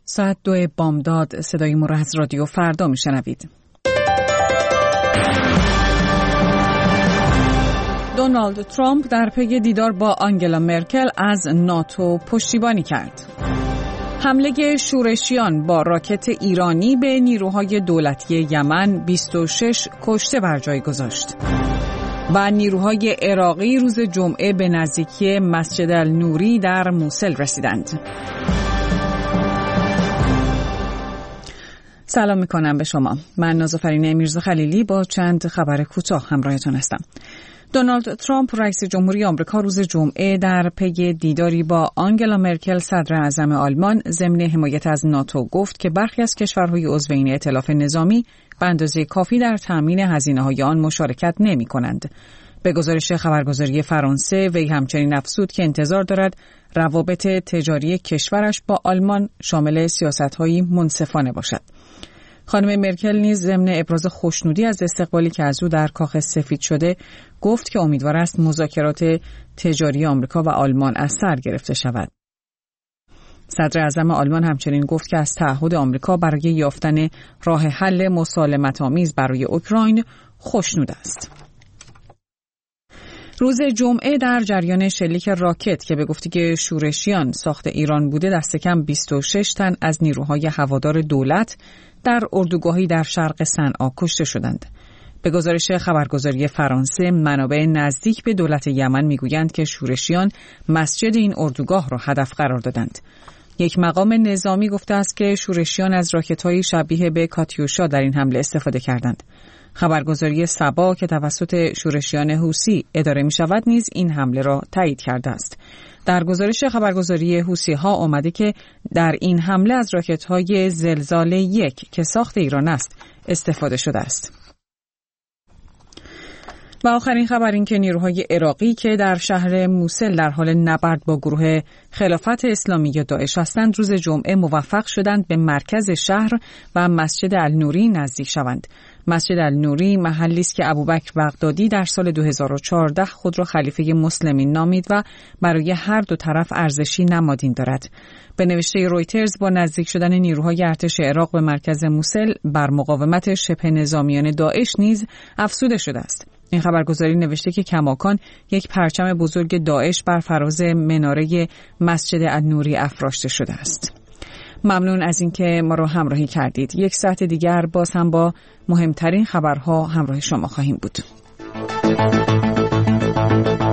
ساعت 2 بامداد صدای ما را از رادیو فردا میشنوید. دونالد ترامپ در پی دیدار با آنگلا مرکل از ناتو پشتیبانی کرد. حمله شورشیان با راکت ایرانی به نیروهای دولتی یمن 26 کشته بر جای گذاشت. و نیروهای عراقی روز جمعه به نزدیکی مسجد النوری در موصل رسیدند. سلام میکنم به شما. من نازافرین میرزا خلیلی با چند خبر کوتاه همراهتون هستم. دونالد ترامپ رئیس جمهوری آمریکا روز جمعه در پی دیداری با آنگلا مرکل صدر اعظم آلمان ضمن حمایت از ناتو گفت که برخی از کشورهای عضو این ائتلاف نظامی به اندازه کافی در تامین هزینه‌های آن مشارکت نمی‌کنند. به گزارش خبرگزاری فرانسه وی همچنین افزود که انتظار دارد روابط تجاری کشورش با آلمان شامل سیاست‌های منصفانه باشد. خانم مرکل نیز ضمن ابراز خوشنودی از استقبالی که از او در کاخ سفید شده گفت که امیدوار است مذاکرات تجاری آمریکا و آلمان از سر گرفته شود. صدر اعظم آلمان همچنین گفت که از تعهد آمریکا برای یافتن راه حل مسالمت‌آمیز برای اوکراین خوشنود است. روز جمعه در جریان شلیک راکت که به گفته شورشیان ساخت ایران بوده دست کم 26 تن از نیروهای هوادار دولت در اردوگاهی در شرق صنعا کشته شدند. به گزارش خبرگزاری فرانسه منابع نزدیک به دولت یمن میگویند که شورشیان مسجد این اردوگاه را هدف قرار دادند. یک مقام نظامی گفته است که شورشیان از راکت‌های شبیه به کاتیوشا در این حمله استفاده کردند. خبرگزاری سبا که توسط شورشیان حوثی اداره می شود نیز این حمله را تایید کرده است. در گزارش خبرگزاری حوثی ها آمده که در این حمله از راکت‌های زلزال 1 که ساخت ایران است استفاده شده است. و آخرین خبر این که نیروهای عراقی که در شهر موصل در حال نبرد با گروه خلافت اسلامی یا داعش هستند روز جمعه موفق شدند به مرکز شهر و مسجد النوری نزدیک شوند. مسجد النوری محلی است که ابوبکر بغدادی در سال 2014 خود را خلیفه مسلمین نامید و برای هر دو طرف ارزشی نمادین دارد. به نوشته رویترز با نزدیک شدن نیروهای ارتش عراق به مرکز موصل بر مقاومت شبه نظامیان داعش نیز افزوده شده است. این خبرگزاری نوشته که کماکان یک پرچم بزرگ داعش بر فراز مناره مسجد النوری افراشته شده است. ممنون از اینکه ما رو همراهی کردید. یک ساعت دیگر باز هم با مهمترین خبرها همراه شما خواهیم بود.